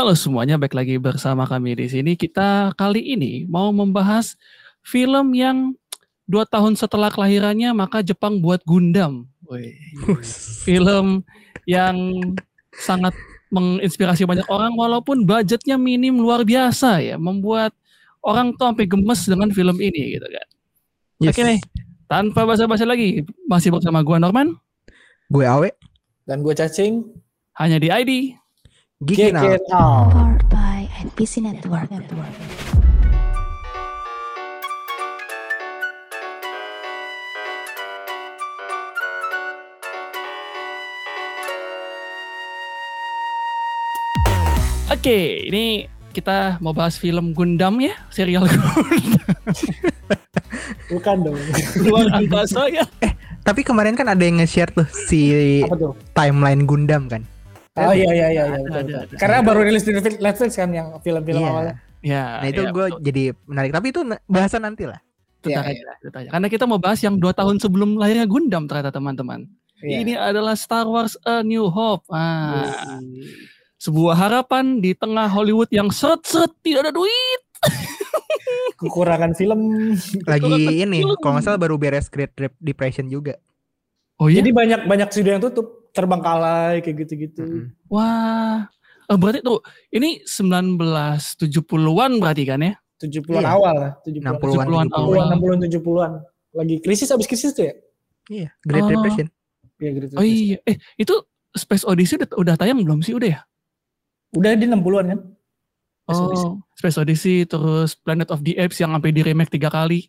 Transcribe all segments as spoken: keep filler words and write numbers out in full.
Halo semuanya, balik lagi bersama kami di sini. Kita kali ini mau membahas film yang dua tahun setelah kelahirannya maka Jepang buat Gundam. Wih. Film yang sangat menginspirasi banyak orang walaupun budgetnya minim luar biasa ya, membuat orang tuh sampai gemes dengan film ini gitu kan. Yes. Oke nih, tanpa basa-basi lagi, masih bersama gua Norman, gue Awe, dan gue Cacing. Hanya di I D Geek It Out. Powered by N P C Network. Network. Oke, ini kita mau bahas film Gundam ya, serial Gundam. Bukan dong. Luar angkasa ya. Eh, tapi kemarin kan ada yang nge-share tuh si timeline Gundam kan. Oh iya iya iya, iya betul, ada, betul. ada. Karena baru rilis di Netflix kan yang film-film Iya. awalnya. Ya, Nah itu ya, gue betul. jadi menarik. Tapi itu bahasan nanti lah. Itu Iya, aja, iya. itu aja. Karena kita mau bahas yang dua tahun sebelum lahirnya Gundam ternyata teman-teman. Iya. Ini adalah Star Wars A New Hope. Ah, Yes. sebuah harapan di tengah Hollywood yang seret-seret tidak ada duit. Kekurangan film. Lagi Kekurangan ini film. kalau nggak salah baru beres Great Depression juga. Oh iya? Jadi banyak banyak studio yang tutup, terbengkalai kayak gitu-gitu. Mm-mm. Wah. Eh, berarti tuh ini sembilan belas tujuh puluhan berarti kan ya? tujuh puluhan Iya. awal lah, tujuh enam puluhan. puluhan tujuh puluhan awal. enam puluhan tujuh puluhan. Lagi krisis habis krisis tuh ya? Iya, Great Oh. Depression. Iya gitu. Oh iya. Eh, itu Space Odyssey udah, udah tayang belum sih? Udah ya? Udah di enam puluhan kan? Space Oh, Odyssey. Space Odyssey, terus Planet of the Apes yang sampai di remake tiga kali.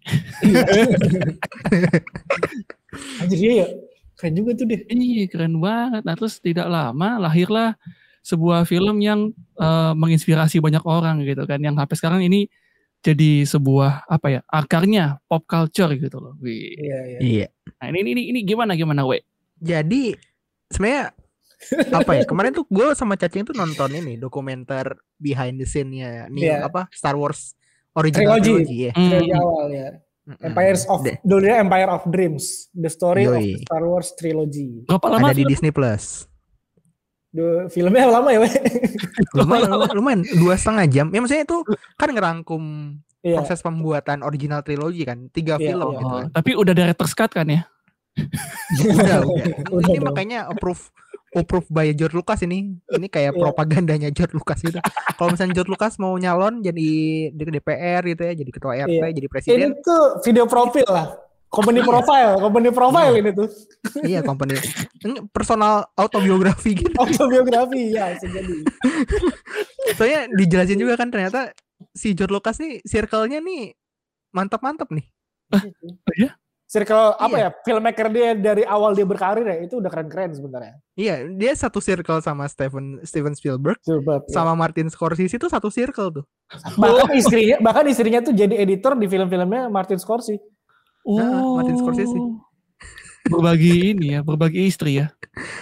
Anjir iya ya. Keren juga tuh deh. Iya, keren banget. Nah, terus tidak lama lahirlah sebuah film yang eh, menginspirasi banyak orang gitu kan, yang sampai sekarang ini jadi sebuah apa ya, akarnya pop culture gitu loh. Wih. Iya iya. Iya. Nah, ini ini ini gimana gimana, we? Jadi sebenarnya apa ya? Kemarin tuh gue sama Cacing tuh nonton ini dokumenter behind the scene-nya nih Iya. apa Star Wars original Trilogy. trilogy ya. Hmm. Trilogi awal ya. Mm-mm. Empires of De- dulunya Empire of Dreams, the story of Yoi. Star Wars trilogy. Berapa lama ada di film? Disney Plus. The, filmnya lama ya, Weh? Lumayan, lumayan, lumayan dua setengah jam. Ya maksudnya itu kan ngerangkum Iya. proses pembuatan original trilogi kan, tiga Iya, film iya. gitu Oh, kan. tapi udah director's cut kan ya? Udah, udah. Udah Ini dong. makanya approve approve by George Lucas ini. Ini kayak Iya. propagandanya George Lucas gitu. Kalau misalnya George Lucas mau nyalon jadi di D P R gitu ya, jadi ketua R T, Iya. jadi Ini presiden. tuh video profil lah. Company profile, company profile ini tuh. Iya, company. Ini personal autobiografi gitu. Autobiografi ya, bisa jadi. Soalnya dijelasin juga kan ternyata si George Lucas nih circle-nya nih mantap-mantap nih. Oh, iya? Circle apa Iya. ya? Filmmaker dia dari awal dia berkarir ya, itu udah keren-keren sebenarnya. Iya, dia satu circle sama Steven Steven Spielberg, Coba. ya. sama Martin Scorsese itu satu circle tuh. Bahkan istrinya, bahkan istrinya tuh jadi editor di film-filmnya Martin Scorsese. Oh, Nah, Martin Scorsese. Berbagi ini ya, berbagi istri ya.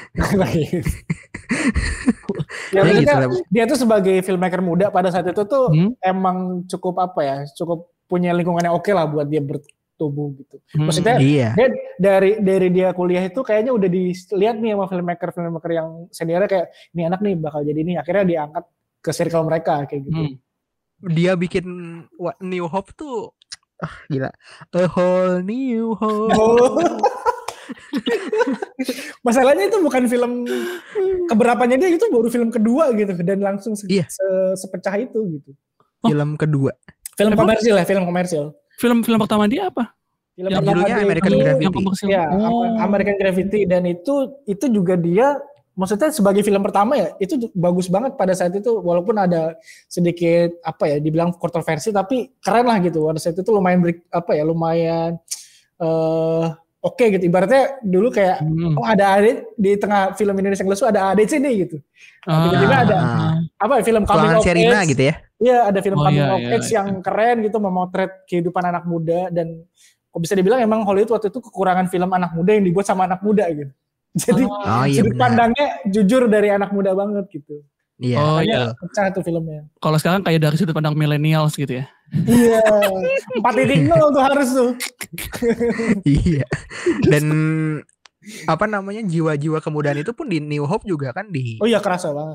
Ya, Ya, maksudnya gitu lah. dia tuh sebagai filmmaker muda pada saat itu tuh Hmm? emang cukup apa ya, cukup punya lingkungan yang oke lah buat dia bertumbuh gitu. Hmm. Maksudnya Iya. dia dari dari dia kuliah itu kayaknya udah dilihat nih sama filmmaker filmmaker yang seniornya kayak ini anak nih bakal jadi ini, akhirnya diangkat ke circle mereka kayak gitu. Hmm. Dia bikin What New Hope tuh ah gila. A whole new hope. Oh. Masalahnya itu bukan film keberapannya dia, itu baru film kedua gitu dan langsung se- Iya. se- sepecah itu gitu. Film kedua. Film Emang? komersil ya, film komersil. Film-film pertama dia apa? Film Yang pertama judulnya dia American itu- Gravity. Yang komersil. Iya, Oh. American Gravity, dan itu itu juga dia maksudnya sebagai film pertama ya itu ju- bagus banget pada saat itu, walaupun ada sedikit apa ya dibilang kontroversi tapi keren lah gitu. Pada saat itu lumayan beri- apa ya lumayan eh oke gitu. Ibaratnya dulu kayak Hmm. oh ada adik di tengah film Indonesia yang lucu ada A D C nih gitu. Ah. Tiba-tiba ada Ah. apa ya, film coming Tulangan of Sherina age. gitu ya. Iya, ada film Oh, coming iya, of iya, age iya. yang keren gitu, memotret kehidupan anak muda, dan kok bisa dibilang emang Hollywood waktu itu kekurangan film anak muda yang dibuat sama anak muda gitu. Jadi Oh iya sudut benar. pandangnya jujur dari anak muda banget gitu. Iya. Oh, Makanya iya. pecah tuh filmnya. Kalau sekarang kayak dari sudut pandang millennials gitu ya. Iya, empat titik nol tuh harus tuh. Iya. Dan apa namanya jiwa-jiwa kemudaan itu pun di New Hope juga kan di Oh iya, kerasa banget.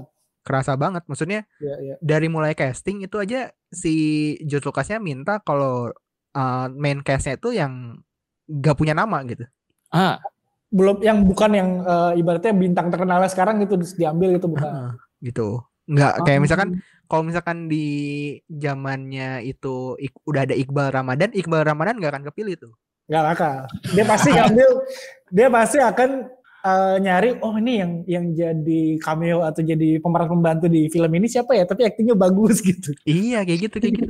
kerasa banget. Maksudnya Iya, iya. dari mulai casting itu aja si George Lucasnya minta kalau uh, main castnya itu yang gak punya nama gitu. Ah, Belum yang bukan yang uh, ibaratnya bintang terkenalnya sekarang gitu diambil gitu bukan. Uh, gitu. Nggak kayak Oh. misalkan kalau misalkan di zamannya itu ik- udah ada Iqbal Ramadan, Iqbal Ramadan nggak akan kepilih tuh. Gak bakal. Dia pasti ngambil, dia pasti akan uh, nyari, oh ini yang yang jadi cameo atau jadi pemeran pembantu di film ini siapa ya? Tapi aktingnya bagus gitu. Iya kayak gitu kayak gitu.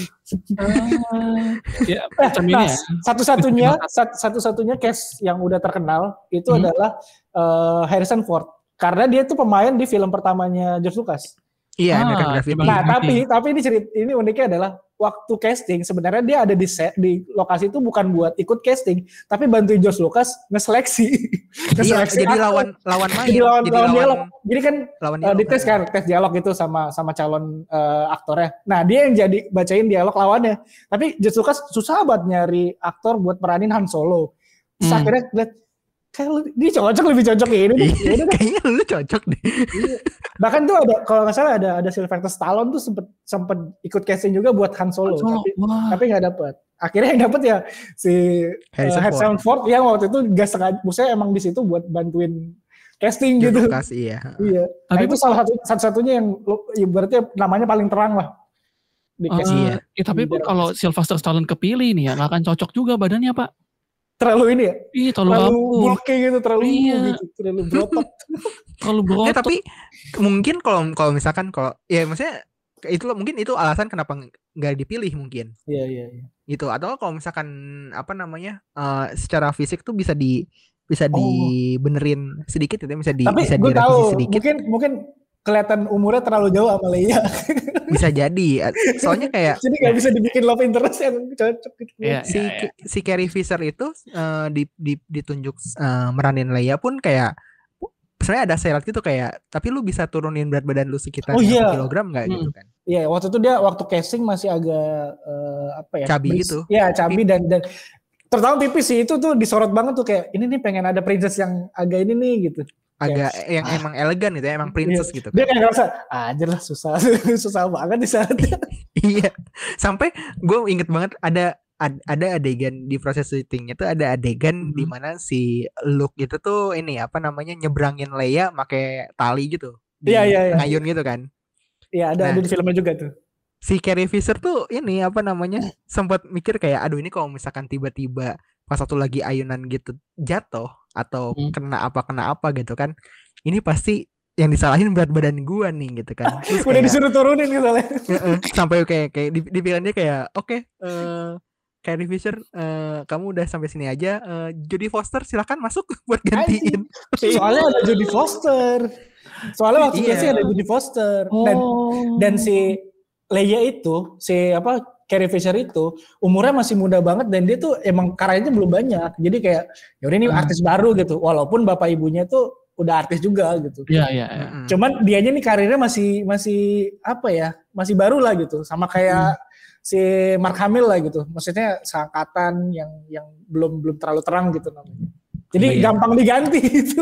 ah, ya macam ini Nah, ya. satu-satunya sat- satu-satunya case yang udah terkenal itu Hmm. adalah uh, Harrison Ford. Karena dia tuh pemain di film pertamanya George Lucas. Iya, Ah, American Graffiti. American Nah, Graffiti. tapi tapi ini cerita ini uniknya adalah waktu casting sebenarnya dia ada di set di lokasi itu bukan buat ikut casting, tapi bantuin George Lucas ngeseleksi. Iya, ngeseleksi jadi aktor. lawan lawan main, jadi lawan, jadi lawan lawan dialog. Jadi kan lawan uh, dialog. dites kan, tes dialog gitu sama sama calon uh, aktornya. Nah, dia yang jadi bacain dialog lawannya. Tapi George Lucas susah banget nyari aktor buat meranin Han Solo. Terus Hmm. akhirnya lihat kayak lu- dia cocok lebih cocok ya ini. deh. Iya, Ya udah deh. kayaknya lu cocok deh. Bahkan tuh ada kalau nggak salah ada ada Sylvester Stallone tuh sempet sempet ikut casting juga buat Han Solo, Solo. tapi Wah. tapi nggak dapet. Akhirnya yang dapet ya si Harrison uh, Harrison Ford yang waktu itu gak sengaja, maksudnya emang di situ buat bantuin casting George gitu. Lucas, iya. Iya. Nah, Tapi itu salah satu satu-satunya yang lo- ibaratnya namanya paling terang lah di Eh, casting. Iya. ya, tapi pun kalau Sylvester Stallone kepilih nih ya nggak akan cocok juga badannya Pak. Terlalu ini ya, Ih terlalu terlalu rampung, bulky gitu, terlalu Iya. gitu, terlalu berotot. terlalu Nggak, berotot. tapi mungkin kalau kalau misalkan kalau ya maksudnya itu mungkin itu alasan kenapa nggak dipilih mungkin. Iya iya iya. Gitu, atau kalau misalkan apa namanya uh, secara fisik tuh bisa di bisa Oh. dibenerin sedikit gitu ya, bisa di Tapi bisa gue direvisi tahu sedikit, mungkin mungkin kelihatan umurnya terlalu jauh sama Leia. bisa jadi. Soalnya kayak Jadi nggak bisa dibikin love interest yang cocok gitu. Iya, si iya, iya. si Carrie Fisher itu uh, di, di ditunjuk uh, meranin Leia pun kayak sebenarnya ada syarat gitu kayak, tapi lu bisa turunin berat badan lu sekitar Oh, iya. satu kilogram nggak gitu kan? Iya, waktu itu dia waktu casting masih agak eh, apa ya? Cabi beris- gitu. Iya, cabi dan dan terutama tipis sih itu tuh disorot banget tuh kayak ini nih pengen ada princess yang agak ini nih gitu. Agak yang emang elegan gitu ya, emang princess gitu Dia kan. kayak ngerasa ah, aja lah susah susah banget di saat Iya, sampai gue inget banget ada ad- ada adegan di proses syutingnya tuh, ada adegan Mhm. di mana si Luke itu tuh ini apa namanya nyebrangin Leia pakai tali gitu, di Iya, iya, iya. ngayun gitu kan. Iya, ada Nah. ada di filmnya juga tuh. Si Carrie Fisher tuh ini apa namanya sempat mikir kayak aduh ini kalau misalkan tiba-tiba pas satu lagi ayunan gitu jatuh atau Hmm. kena apa kena apa gitu kan, ini pasti yang disalahin berat badan gua nih gitu kan. Terus Udah kayak, disuruh turunin misalnya. Heeh, sampai kayak kayak di, di pilihannya kayak oke eh Carrie Fisher eh, kamu udah sampai sini aja, eh, Jodie Foster silakan masuk buat gantiin. Soalnya ada Jodie Foster. Soalnya waktu Iya. casting ada Jodie Foster dan Oh. dan si Leia itu si apa Carrie Fisher itu umurnya masih muda banget dan dia tuh emang karyanya belum banyak. Jadi kayak yaudah ini Hmm. artis baru gitu. Walaupun bapak ibunya tuh udah artis juga gitu. Iya iya. iya. Mm-mm. Cuman dianya nih karirnya masih masih apa ya? Masih baru lah gitu. Sama kayak si Mark Hamill lah gitu. Maksudnya seangkatan yang yang belum belum terlalu terang gitu namanya. Jadi Oh, iya. gampang diganti itu.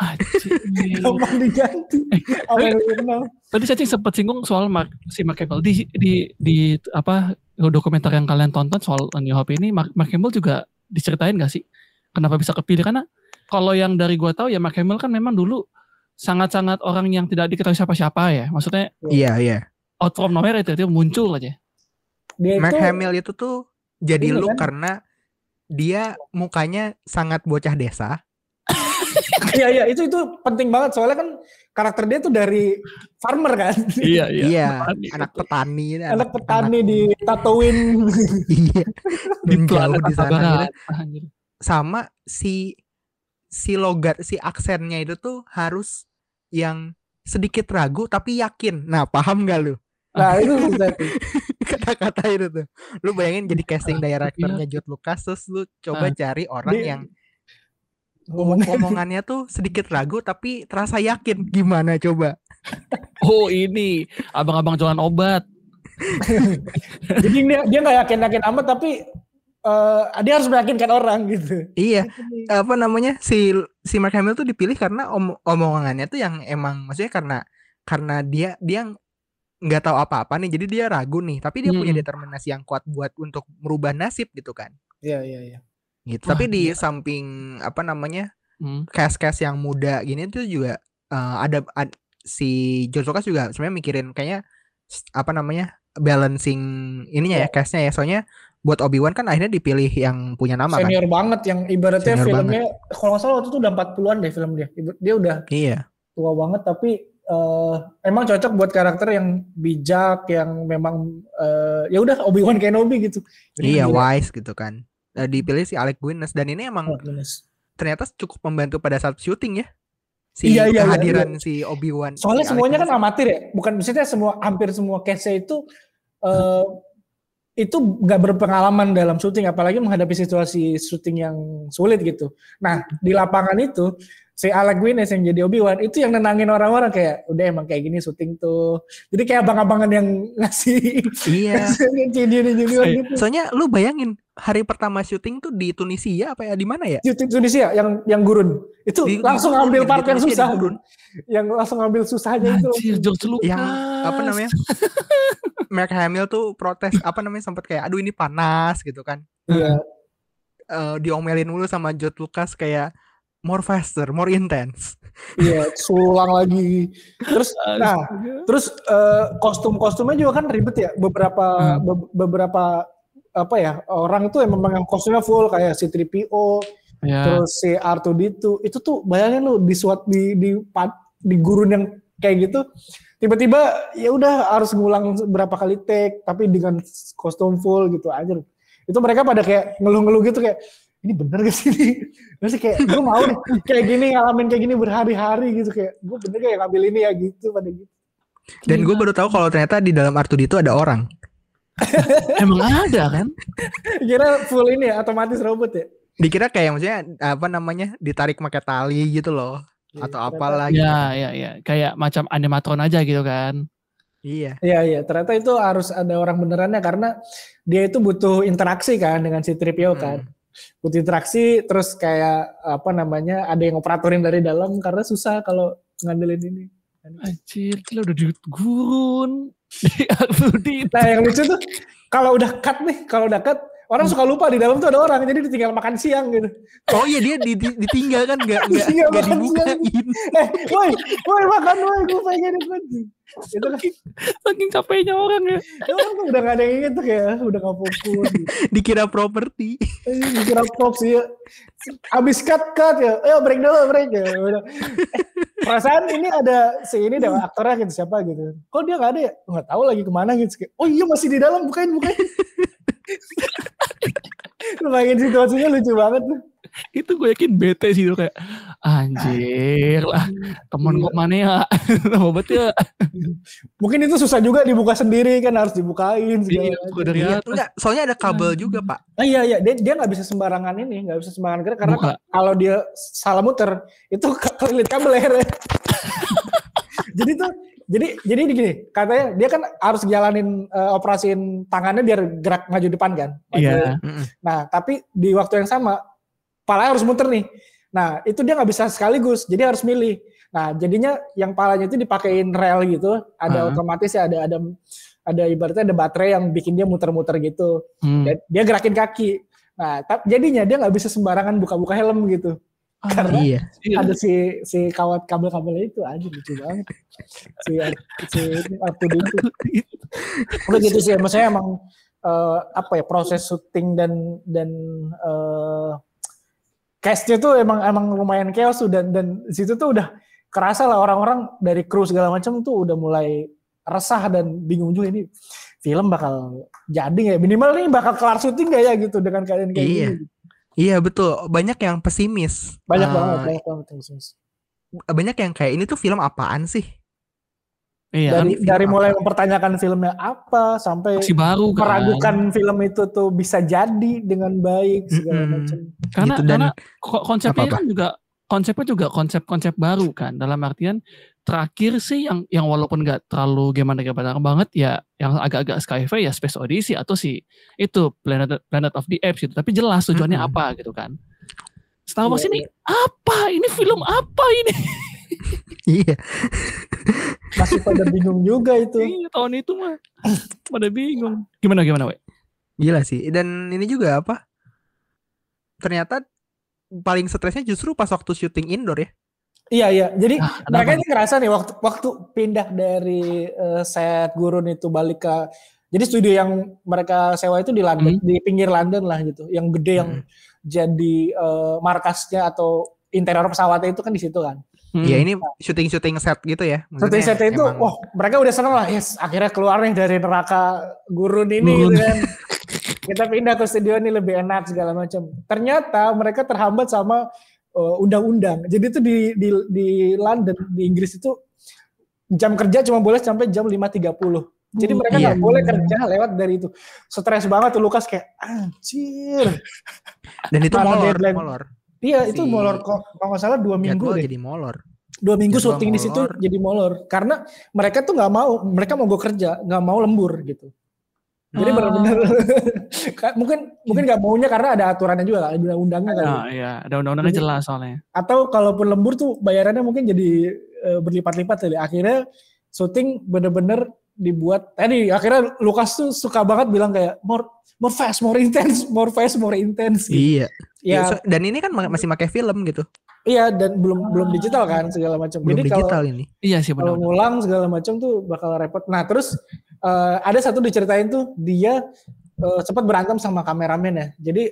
Anjing. Gampang diganti. Apa yang lu kenal? Tadi Cacing sempat singgung soal Mark, si Mark Hamill di di di apa dokumenter yang kalian tonton soal A New Hope ini, Mark, Mark Hamill juga diceritain gak sih kenapa bisa kepilih? Karena kalau yang dari gua tahu ya Mark Hamill kan memang dulu sangat-sangat orang yang tidak diketahui siapa-siapa ya. Maksudnya Iya iya. out from nowhere itu, itu muncul aja. Dia Mark itu Hamill itu tuh jadi Iya look kan? karena dia mukanya sangat bocah desa. iya iya itu itu penting banget soalnya kan karakter dia tuh dari farmer kan. Iya Iya, Petani. anak petani, Anak petani ditatoin. iya, di dan jauh planet di sana Barat. gitu. Sama si si logat si aksennya itu tuh harus yang sedikit ragu tapi yakin. Nah, paham gak lu? Nah itu susah tuh. Kata-kata itu tuh. Lu bayangin jadi casting directornya George Lucas, terus lu coba Ah. cari orang Dia- yang omongannya tuh sedikit ragu tapi terasa yakin. Gimana coba? Oh ini abang-abang jualan obat. Jadi dia dia nggak yakin yakin amat tapi eh, dia harus meyakinkan orang gitu. Iya, apa namanya si si Mark Hamill tuh dipilih karena om, omongannya tuh yang emang maksudnya karena karena dia dia nggak tahu apa-apa nih, jadi dia ragu nih, tapi dia punya Mm-mm. determinasi yang kuat buat untuk merubah nasib gitu kan. Iya iya iya. Gitu. Wah, Tapi di gila. samping apa namanya Hmm. cast-cast yang muda gini tuh juga eh, ada, ad- si George Lucas juga sebenarnya mikirin kayaknya s- apa namanya balancing ininya ya Iya. cast-nya ya, soalnya buat Obi-Wan kan akhirnya dipilih yang punya nama kan. Senior banget yang ibaratnya Senior filmnya kalau nggak salah waktu itu udah empat puluhan deh film dia. Iba- Dia udah Iya. tua banget tapi eh, emang cocok buat karakter yang bijak yang memang eh, ya udah Obi-Wan Kenobi gitu. Iya, Gila. wise gitu kan. Eh, dipilih si Alec Guinness, dan ini emang Oh, goodness. ternyata cukup membantu pada saat syuting ya. Si Iya, iya, iya, kehadiran si Obi-Wan. Soalnya si Alec semuanya kan Guinness. amatir ya, bukan maksudnya semua hampir semua case itu eh, itu nggak berpengalaman dalam syuting, apalagi menghadapi situasi syuting yang sulit gitu. Nah di lapangan itu si Alec Guinness yang jadi Obi-Wan itu yang nenangin orang-orang kayak udah emang kayak gini syuting tuh. Jadi kayak abang-abangan yang ngasih Iya. junior-junior gitu. Soalnya lu bayangin hari pertama syuting tuh di Tunisia apa ya, di mana ya? Syuting Indonesia yang yang gurun itu Di- langsung di- ambil di part yang Tunisia, di susah, gurun. yang langsung ambil susahnya itu. Anjir, George Lucas. Yang apa namanya? Mark Hamill tuh protes apa namanya, sempat kayak aduh ini panas gitu kan. Iya. Eh, diomelin mulu sama George Lucas kayak more faster, more intense. Iya, sulang lagi. Terus, nah, terus eh, kostum-kostumnya juga kan ribet ya. Beberapa Hmm. be- beberapa apa ya orang itu yang memang yang kostumnya full kayak si three P O, Ya. terus si R two D two. Itu tuh bayangin lu di suat di di pad- di gurun yang kayak gitu. Tiba-tiba ya udah harus ngulang berapa kali take, tapi dengan kostum full gitu aja. Itu mereka pada kayak ngeluh-ngeluh gitu kayak ini bener gak sih ini? Terus kayak gue mau nih kayak gini ngalamin kayak gini berhari-hari gitu kayak gue bener kayak ngambil ini ya gitu pada gitu. Dan gue baru tahu kalau ternyata di dalam R two D two ada orang. Emang ada kan? Kira full ini ya otomatis robot ya? Dikira kayak maksudnya apa namanya ditarik pakai tali gitu loh, Iya, atau ternyata- apalah gitu. Ya, ya, ya. Kayak macam animatron aja gitu kan. Iya. Iya iya ternyata itu harus ada orang benerannya karena dia itu butuh interaksi kan dengan si three P O kan. Hmm. Butuh interaksi terus kayak apa namanya ada yang operatorin dari dalam karena susah kalau ngandelin ini. Anjir, gila udah di gurun. Di R two D two. Nah yang lucu tuh kalau udah cut nih, kalau udah cut orang suka lupa di dalam tuh ada orang jadi ditinggal makan siang gitu. Oh iya, dia di, di- ditinggal kan, nggak nggak Ditinggal nggak makan dibukain. Eh, woi, woi makan woi, gue pengen ikut. Itu kan Saking capeknya orang ya. ya orang tuh udah gak ada yang inget tuh kayak udah gak fokus. Gitu. Dikira properti. Eh, dikira props ya. Abis cut cut ya, ayo break dulu break ya. Udah. Eh, perasaan ini ada si ini deh aktornya gitu siapa gitu. Kok dia nggak ada ya? Nggak tahu lagi kemana gitu. Kayak, oh iya masih di dalam bukain bukain. Lu bayangin situasinya lucu banget tuh. Itu gue yakin bete sih tuh kayak anjir lah. Temen kok mana ya? Obat ya. Mungkin itu susah juga dibuka sendiri kan harus dibukain segala Iya, macam. gue dari Iya, atas. enggak, soalnya ada kabel juga, Pak. Ah, iya iya dia dia nggak bisa sembarangan ini nggak bisa sembarangan gerak karena Buka. kalau dia salah muter itu ke- kelilit kabel lehernya. Jadi tuh jadi jadi gini katanya dia kan harus jalanin eh, operasiin tangannya biar gerak maju depan kan. Maju. Iya. Mm-mm. Nah tapi di waktu yang sama palanya harus muter nih. Nah itu dia nggak bisa sekaligus jadi harus milih. Nah jadinya yang palanya itu dipakein rel gitu ada Ah. otomatis ya ada ada ada ibaratnya ada baterai yang bikin dia muter-muter gitu. Hmm. Dan dia gerakin kaki. Nah, ta- jadinya dia nggak bisa sembarangan buka-buka helm gitu. Karena Iya. ada si si kawat kabel-kabelnya itu aja lucu banget. Si si waktu itu. Udah gitu sih, maksudnya emang eh, apa ya proses syuting dan dan eh, cast-nya tuh emang emang lumayan chaos tuh dan dan di situ tuh udah kerasa lah orang-orang dari kru segala macam tuh udah mulai resah dan bingung juga ini film bakal jadi nggak ya? Minimal nih bakal kelar syuting nggak ya gitu dengan keadaan kayak Iya. gini. Iya betul, banyak yang pesimis. Banyak Eh, banget, banyak banget yang khusus. banyak yang kayak ini tuh film apaan sih? Iya kan Dari film dari apa? mulai mempertanyakan filmnya apa sampai masih baru kan. meragukan film itu tuh bisa jadi dengan baik segala Mm-mm. macam. Karena Gitu, dan- karena ko- konsepnya Apa-apa? kan juga konsepnya juga konsep-konsep baru kan dalam artian terakhir sih yang yang walaupun nggak terlalu gimana gimana banget ya yang agak-agak sci-fi ya Space Odyssey atau si itu Planet Planet of the Apes gitu tapi jelas tujuannya Mm-mm. apa gitu kan. Star Wars Iya, ini apa? Ini film apa ini? Iya. Masih pada bingung juga itu. Iya, tahun itu mah pada bingung. Gimana gimana, we? Gila sih. Dan ini juga apa? Ternyata paling stresnya justru pas waktu syuting indoor ya. Iya iya. Jadi Ah, ada mereka apa ini nih? ngerasa nih waktu waktu pindah dari eh, set Gurun itu balik ke jadi studio yang mereka sewa itu di London, Hmm. di pinggir London lah gitu. Yang gede yang Hmm. jadi eh, markasnya atau interior pesawatnya itu kan di situ kan. Hmm. Ya ini syuting-syuting set gitu ya. Setelah set itu, emang- wah mereka udah seneng lah, yes akhirnya keluar nih dari neraka Gurun ini Gurun. gitu kan. Kita pindah ke studio ini lebih enak segala macam. Ternyata mereka terhambat sama uh, undang-undang. Jadi itu di, di di London, di Inggris itu jam kerja cuma boleh sampai jam lima tiga puluh. Jadi mereka Iya. nggak boleh kerja lewat dari itu. Stres banget tuh Lukas kayak anjir. Dan itu Mana molor, deadline? molor. Iya itu Si molor kok kalau nggak salah dua minggu Jadwal deh. jadi molor. Dua minggu jadwal syuting di situ molor. jadi molor karena mereka tuh nggak mau, mereka mau gue kerja, nggak mau lembur gitu. Jadi Ah. benar-benar mungkin mungkin nggak maunya karena ada aturannya juga, ada undang-undangnya kali. Nah, iya, ada undang-undangnya Jadi- jelas soalnya. Atau kalaupun lembur tuh bayarannya mungkin jadi e, berlipat-lipat tadi. Akhirnya syuting bener-bener dibuat. Tadi akhirnya Lukas tuh suka banget bilang kayak more more fast, more intense, more fast, more intense. Gitu. Iya. Ya, Ya, so- dan ini kan ma- masih pakai film gitu. iya dan belum belum digital kan segala macam. Belum Jadi kalau digital ini. Iya sih kalau benar. ngulang segala macam tuh bakal repot. Nah terus eh, ada satu diceritain tuh dia eh, sempat berantem sama kameramen ya. Jadi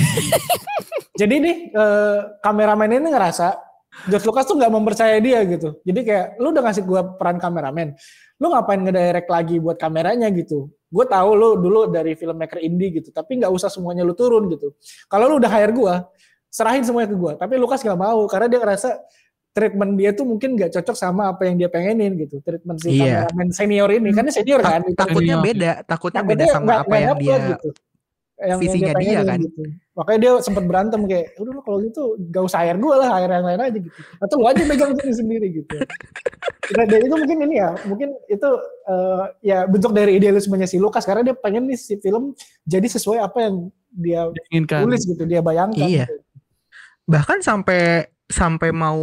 jadi nih eh, kameramen ini ngerasa George Lucas tuh nggak mempercayai dia gitu. Jadi kayak lu udah ngasih gua peran kameramen, lu ngapain ngedirect lagi buat kameranya gitu. Gue tahu lu dulu dari filmmaker indie gitu, tapi nggak usah semuanya lu turun gitu. Kalau lu udah hire gua, serahin semuanya ke gua. Tapi Lucas nggak mau karena dia ngerasa treatment dia tuh mungkin nggak cocok sama apa yang dia pengenin gitu. Treatment si Iya. kameramen senior ini, kan dia senior Tak- kan. takutnya Senior. beda, takutnya Takutnya beda sama nggak- apa nggak yang dapet dia gitu. Yang, visinya yang dia, kan. gitu. Makanya dia sempat berantem kayak, udah lu kalau gitu gak usah hire gue lah, hire yang lain aja gitu. Atau lu aja megang sini sendiri gitu. Nah, dan itu mungkin ini ya, mungkin itu eh, ya bentuk dari idealismenya si Lucas karena dia pengen nih si film jadi sesuai apa yang dia Inginkan. tulis gitu, dia bayangkan. Iya. Gitu. bahkan sampai sampai mau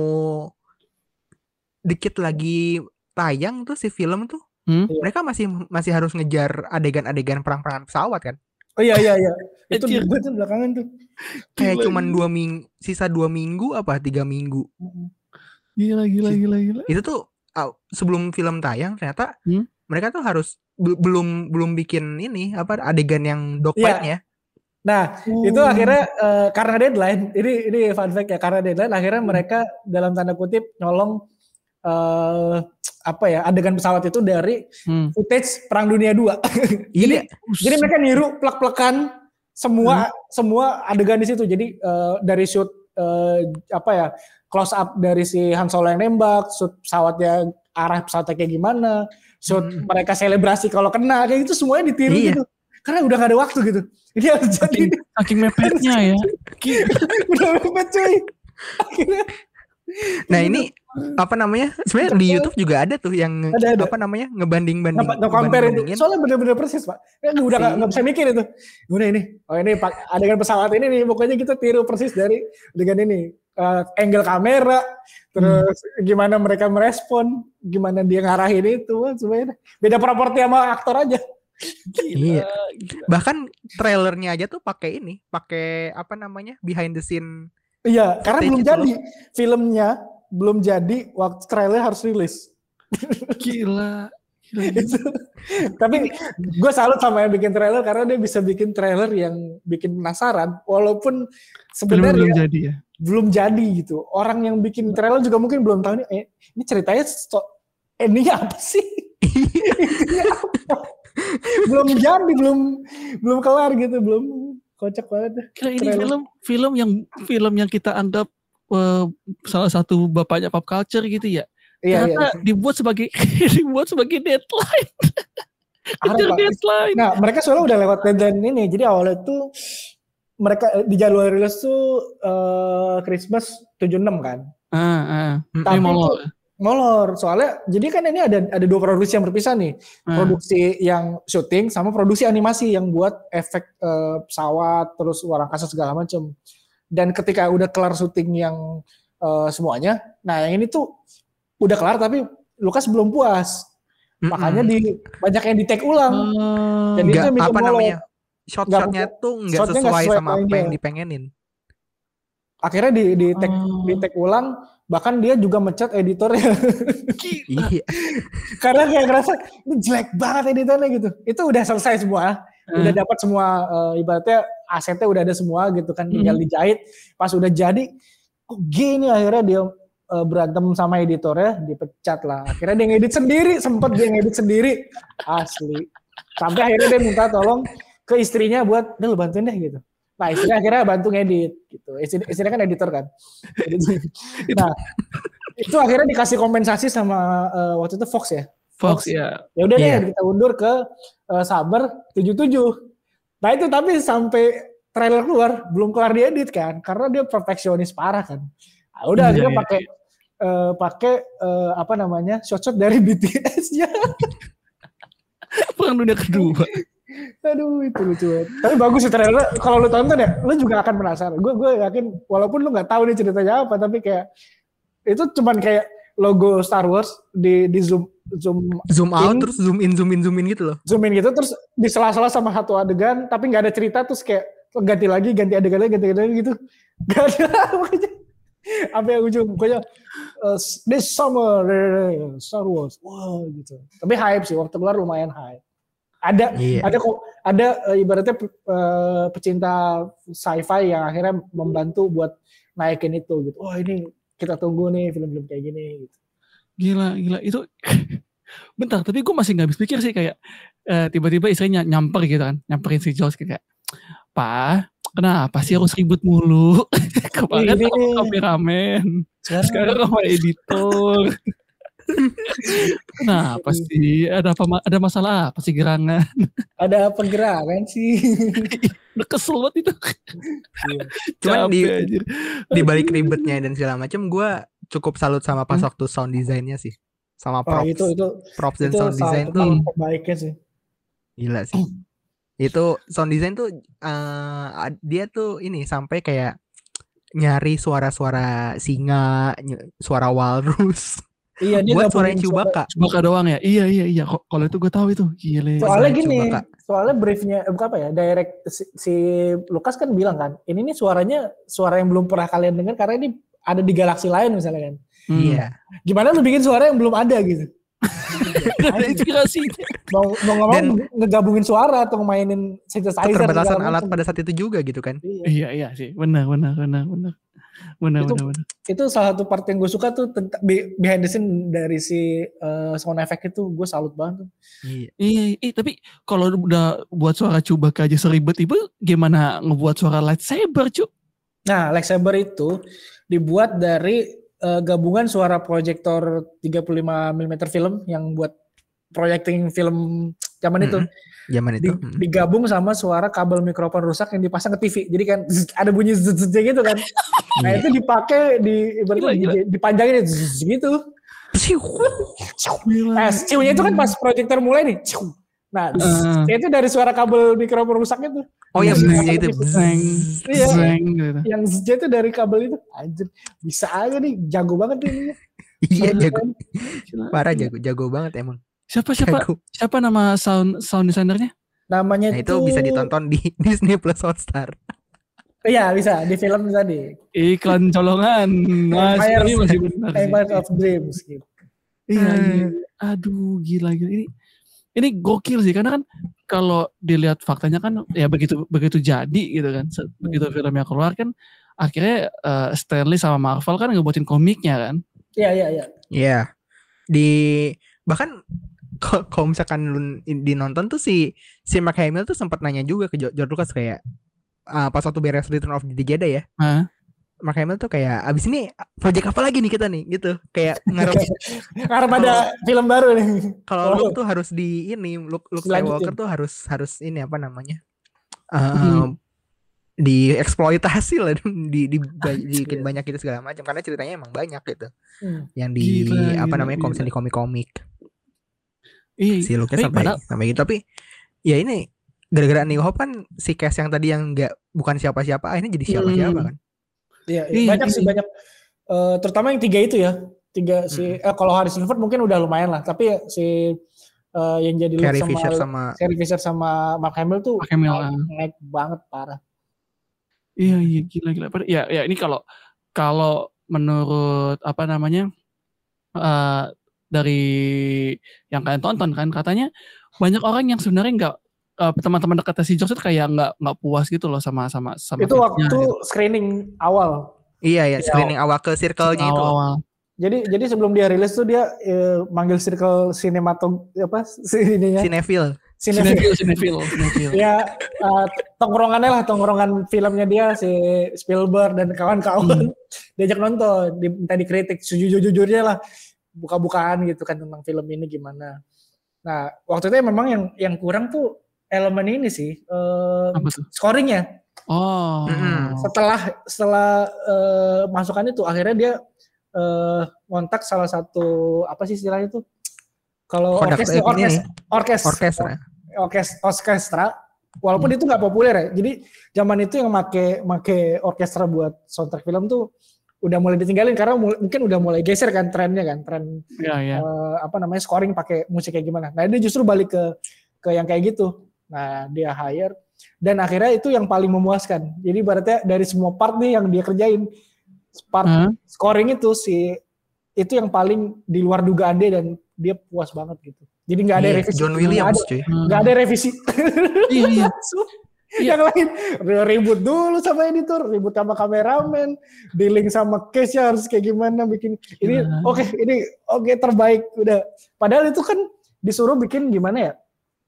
dikit lagi tayang tuh si film tuh, Hmm? mereka masih masih harus ngejar adegan-adegan perang-perangan pesawat kan. Oh iya iya iya. Itu Anjir. gue tuh belakangan tuh. Kayak Gila, cuman gila. dua minggu, sisa dua minggu apa tiga minggu. Gila gila gila gila. Itu tuh ah, sebelum film tayang ternyata Hmm? mereka tuh harus be- belum belum bikin ini apa adegan yang dogfight-nya. Nah, itu akhirnya eh, karena deadline, ini ini fun fact ya, karena deadline akhirnya mereka dalam tanda kutip nyolong eh, apa ya adegan pesawat itu dari Hmm. footage Perang Dunia dua. Iya. Jadi mereka niru plek-plekan semua semua adegan di situ. Jadi eh, dari shoot eh, apa ya close up dari si Han Solo yang nembak, shoot pesawatnya arah pesawatnya kayak gimana, shoot Hmm. mereka selebrasi kalau kena kayak gitu semuanya ditiru Iya. gitu. Karena udah gak ada waktu gitu. Ini harus jadi Saking, saking mepetnya ya. Gila. udah mepet cuy. Akhirnya Nah ini apa namanya? Sebenarnya di YouTube juga ada tuh yang Ada, ada. apa namanya ngebanding-banding. Nggak compare itu. ngebanding-bandingin. Soalnya bener-bener persis pak. Ya, udah nggak Si- nggak bisa mikir itu. Udah ini. Oh ini pak adegan pesawat ini nih. Pokoknya kita tiru persis dari adegan ini. Eh, angle kamera. Terus gimana mereka merespon. Gimana dia ngarahin itu. Wah, semuanya beda proporsi sama aktor aja. Gila. Iya. Bahkan trailernya aja tuh pakai ini, pakai apa namanya? Behind the scene. Iya. Karena Footage belum itu jadi. Filmnya belum jadi. Waktu trailer harus rilis. Gila. Gila. Itu. Tapi gue salut sama yang bikin trailer karena dia bisa bikin trailer yang bikin penasaran walaupun Film belum sebenarnya jadi ya. belum jadi gitu. Orang yang bikin trailer juga mungkin belum tahu nih, eh, ini ceritanya sto- endingnya apa sih? Intinya apa? Belum jadi, belum belum kelar gitu, belum kocak banget. Gila, ini Trailer. film film yang film yang kita anggap eh, salah satu bapaknya pop culture gitu ya. Iya, iya. Ternyata dibuat sebagai dibuat sebagai deadline. Parah, Kejar Pak. deadline. Nah, mereka soalnya udah lewat deadline ini. Jadi awalnya tuh mereka di jadwal rilis tuh eh, Christmas tujuh puluh enam kan. Ah, ah. Tapi Ini molor. itu- Molor. Soalnya jadi kan ini ada ada dua produksi yang berpisah nih. Ah. Produksi yang syuting sama produksi animasi yang buat efek eh, pesawat terus luar angkasa segala macam. Dan ketika udah kelar syuting yang eh, semuanya, nah yang ini tuh udah kelar tapi Lucas belum puas. Mm-mm. Makanya di banyak yang di take ulang. Oh. Jadi Nggak, itu bikin apa molor. namanya, shot-shotnya tuh nggak shotnya nggak sesuai sesuai sama apa mainnya. yang dipengenin. Akhirnya di di take Oh. di take ulang, bahkan dia juga mecat editornya Iya. karena kayak ngerasa ini jelek banget editornya gitu. Itu udah selesai semua, udah Eh. dapat semua, eh, ibaratnya asetnya udah ada semua gitu kan, tinggal Hmm. dijahit. Pas udah jadi, kok gini, akhirnya dia eh, berantem sama editornya, dipecat lah. Akhirnya dia ngedit sendiri, sempet dia ngedit sendiri, asli. Sampai akhirnya dia minta tolong ke istrinya buat, "Udah lu bantuin deh," gitu. Nah istrinya akhirnya bantu ngedit gitu. Istri, istrinya kan editor kan. Nah itu akhirnya dikasih kompensasi sama uh, waktu itu Fox ya. Fox ya. Ya udah Iya. deh kita undur ke uh, Saber tujuh puluh tujuh. Nah itu tapi sampai trailer keluar belum kelar diedit kan, karena dia perfeksionis parah kan. Nah, udah Iya, akhirnya iya. pakai uh, pakai uh, apa namanya shot-shot dari B T S-nya. Perang Dunia Kedua. Aduh itu lucu banget. Tapi bagus sih trailer. Kalau lu tonton ya, lu juga akan penasaran. Gue gue yakin walaupun lu nggak tahu nih ceritanya apa, tapi kayak itu cuman kayak logo Star Wars di di zoom zoom Zoom out in, terus zoom in zoom in zoom in gitu loh. zoom in gitu, terus di sela-sela sama satu adegan, tapi nggak ada cerita, terus kayak ganti lagi, ganti adegan lagi, ganti adegan lagi gitu. Gak ada pokoknya. Sampai yang ujung pokoknya uh, this summer Star Wars, wah gitu. Tapi hype sih, waktu keluar lumayan hype. Ada Iya. ada kok ada uh, ibaratnya uh, pecinta sci-fi yang akhirnya membantu buat naikin itu gitu. Oh ini kita tunggu nih film-film kayak gini gitu. Gila, gila. Itu bentar, tapi gue masih nggak habis pikir sih kayak eh, tiba-tiba istrinya nyamper gitu kan, nyamperin si Josh kayak, "Pak, kenapa sih harus ribut mulu? Kemarin Ini- sama kameramen, Sekarang, sekarang sama editor. Kenapa sih? Ada apa? ma- Ada masalah apa sih gerangan?" ada pergerakan sih. Udah kesel banget itu. Cuman di Capek, anjir. di balik ribetnya dan segala macam, gue cukup salut sama pas Hmm. waktu sound design-nya sih, sama Oh, props, itu itu props dan itu sound design salah tuh satu terbaiknya sih. gila sih. Itu sound design tuh eh, ad- dia tuh ini sampai kayak nyari suara-suara singa, ny- suara walrus, Iya dia buat gabungin suara Chewbacca. Chewbacca doang ya? Iya, iya, iya. Kok- Kalau itu gue tahu itu. Gile. Soalnya Suara gini, Chewbacca. soalnya briefnya eh, bukan apa ya, direct si, si Lucas kan bilang kan, ini nih suaranya suara yang belum pernah kalian dengar karena ini ada di galaksi lain misalnya kan. Hmm. Iya. Gimana lu bikin suara yang belum ada gitu? Ada inspirasinya. Mau mau nggak mau Dan- ngegabungin suara atau mainin synthesizer. Keterbatasan segala alat macam. pada saat itu juga gitu kan. Iya. Iya, iya sih. Benar, benar, benar, benar. Benar, Itu- benar, benar. Itu salah satu part yang gue suka tuh tentang be- behind the scene dari si eh, sound effect itu, gue salut banget tuh. Iya. Iya, eh, tapi kalau udah buat suara Chewbacca aja seribet itu, gimana ngebuat suara lightsaber, cu? Nah, lightsaber itu dibuat dari eh, gabungan suara proyektor tiga puluh lima milimeter film yang buat projecting film zaman itu. Mm-mm. Zaman itu. Di- Mm. digabung sama suara kabel mikrofon rusak yang dipasang ke T V. Jadi kan zzz, ada bunyi zzz, zzz gitu kan. Nah, Iya. itu dipakai di ibaratnya Gila, gila. di- dipanjangin zzz, gitu. Psiu. Nah, ciunya itu kan pas proyektor mulai nih. ciu. Nah, zzz, itu dari suara kabel mikrofon rusak itu. Oh ya, Zeng, bzznya itu. zeng, Bzzz. Iya. zeng, gitu. Yang zzz itu dari kabel itu. Anjir, bisa aja nih, jago banget nih. ininya. Iya, jago. Gila. Parah jago, jago banget emang. Siapa, siapa, Jago. siapa nama sound sound designernya? Namanya Nah, itu bisa ditonton di Disney Plus Hotstar. Iya, bisa di film tadi. Iklan colongan. Mas, Empire- tapi masih benar sih. Empire of Dreams gitu. Iya, Hmm. iya. Aduh, gila, gila. Ini ini gokil sih, karena kan kalau dilihat faktanya kan ya begitu begitu jadi gitu kan. Se- Begitu filmnya keluar kan akhirnya eh, Stanley sama Marvel kan ngebuatin komiknya kan. Iya, iya, iya. Iya. Di bahkan ko- kalau misalkan lu in- dinonton tuh si si Mark Hamill tuh sempat nanya juga ke Jo- George Lucas kayak ah, pas waktu beres Return of the Jedi ya. Hah? Mark Hamill tuh kayak abis ini project apa lagi nih kita nih gitu. Kayak ngarep Karena pada film baru nih. kalau Oh. Luke tuh harus di ini Luke, Luke Dilanjutin. Skywalker tuh harus harus ini apa namanya? Um, dieksploitasi lah di di dibikin banyak gitu segala macam karena ceritanya emang banyak gitu. Hmm. Yang di Gila, apa gila, namanya kalau gila. misalnya di komik-komik. Iya. Si Luke Tapi sampai padahal- sampai gitu tapi ya ini gara-gara New Hope kan si cast yang tadi yang nggak bukan siapa-siapa akhirnya jadi siapa-siapa Hmm. kan. Iya, iya. Iya, banyak sih iya. banyak. Eh, terutama yang tiga itu ya. tiga si eh, kalau Harrison Ford mungkin udah lumayan lah, tapi ya, si uh, yang jadi Carrie sama Fisher sama Carrie Fisher sama Mark Hamill tuh Mark Hamill, naik, ah. naik banget parah. Iya iya gila gila. Ya ya ini kalau kalau menurut apa namanya uh, dari yang kalian tonton kan katanya banyak orang yang sebenarnya nggak uh, teman-teman dekatnya si George itu kayak nggak nggak puas gitu loh sama sama sama Itu filmnya, waktu gitu. screening awal. Iya ya, screening awal ke circle-nya itu. Awal-awal. Jadi jadi sebelum dia rilis tuh dia eh, manggil circle sinematog apa sininya Cinephile. Cinefil, cinefil, cinefil. Ya uh, tongkrongannya lah, tongkrongan filmnya dia si Spielberg dan kawan-kawan hmm. diajak nonton, minta dikritik sejujur-jujurnya lah, buka-bukaan gitu kan tentang film ini gimana. Nah waktu itu memang yang yang kurang tuh elemen ini sih uh, scoringnya. Oh. Mm-hmm. Setelah setelah uh, masukan itu akhirnya dia uh, ngontak salah satu apa sih istilahnya itu? Kalau orkestra, orkestra, orkestra, orkestra, orkestra, orkestra, walaupun hmm. itu nggak populer ya. Jadi zaman itu yang make make orkestra buat soundtrack film tuh udah mulai ditinggalin karena mulai, mungkin udah mulai geser kan trennya kan, tren ya, ya. Uh, apa namanya scoring pakai musik kayak gimana. Nah dia justru balik ke ke yang kayak gitu. Nah dia hire dan akhirnya itu yang paling memuaskan. Jadi berarti dari semua part nih yang dia kerjain, part hmm. scoring itu si itu yang paling di luar dugaan dia dan dia puas banget gitu. Jadi nggak ada yeah, revisi. John Williams cuy. Nggak ada revisi. Iya iya. Yang lain ribut dulu sama editor, ribut sama kameramen, dealing sama case-nya harus kayak gimana bikin ini. Oke okay, ini oke okay, terbaik udah. Padahal itu kan disuruh bikin gimana ya?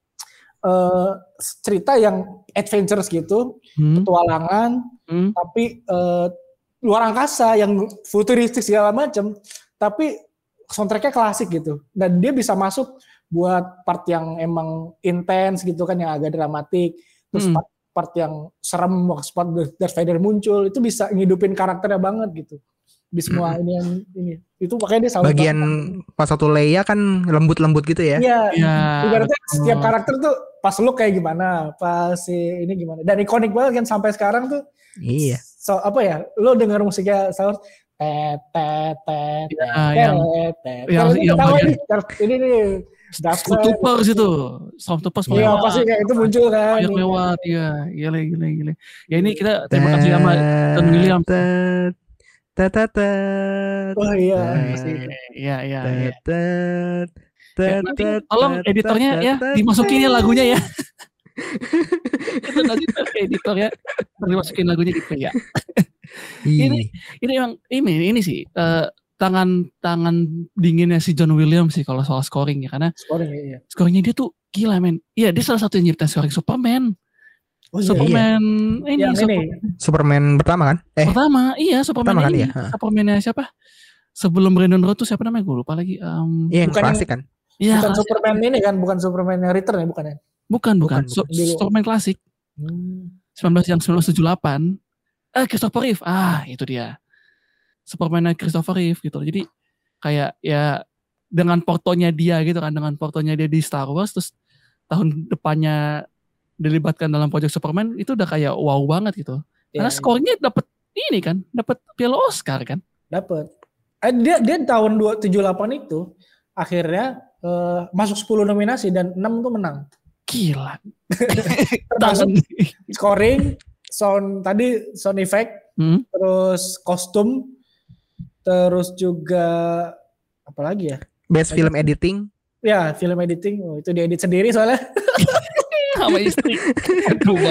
Uh, cerita yang adventures gitu, hmm. petualangan, hmm. tapi uh, luar angkasa yang futuristik segala macam. Tapi soundtracknya klasik gitu dan dia bisa masuk buat part yang emang intens gitu kan yang agak dramatik terus hmm. part, part yang serem waktu part Darth Vader muncul itu bisa ngidupin karakternya banget gitu di semua hmm. ini yang ini itu makanya dia selalu bagian banget. Pas satu Leia kan lembut-lembut gitu ya iya ya, ibaratnya setiap karakter tuh pas look kayak gimana pas si ini gimana dan ikonik banget kan sampai sekarang tuh iya so apa ya lo denger musiknya Star Wars tet tet tet tet ini nih Stormtroopers itu Stormtroopers iya pasti kayak itu muncul kan banyak lewat ya gila gila gila ya ini kita terima kasih sama John Williams tet tet tet oh iya iya iya tolong editornya ya dimasukin ya lagunya ya itu nanti editornya dimasukin lagunya gitu ya. ini ini emang ini ini sih uh, tangan tangan dinginnya si John Williams sih kalau soal scoring ya karena scoring iya. Scoringnya dia tuh gila men. Iya dia salah satu yang nyiptain scoring Superman. Oh, iya, Superman iya. ini, Superman. ini Superman pertama kan? Eh pertama iya Superman pertama ini. Kan, iya. Supermannya siapa? Sebelum Brandon Routh tuh siapa namanya gue lupa lagi. Um, iya yang klasik kan? Iya, bukan klasik. Superman ini kan bukan Superman yang Return ya bukan ya? Bukan bukan. bukan, bukan. So, Superman klasik. Hmm. sembilan belas yang sembilan belas tujuh puluh delapan Eh Christopher Reeve, ah itu dia Superman Christopher Reeve gitu. Jadi kayak ya dengan portonya dia gitu kan, dengan portonya dia di Star Wars, terus tahun depannya dilibatkan dalam project Superman itu udah kayak wow banget gitu. Ya, karena skornya dapat ini kan, dapat Piala Oscar kan? Dapat. Eh, dia dia tahun dua ribu tujuh puluh delapan itu akhirnya uh, masuk sepuluh nominasi dan enam tuh menang. Gila. Termasuk scoring, sound tadi sound effect, hmm? terus kostum, terus juga apa lagi ya? Best film editing. Ya, film editing. Oh, itu dia edit sendiri soalnya. Sama istri. Dua.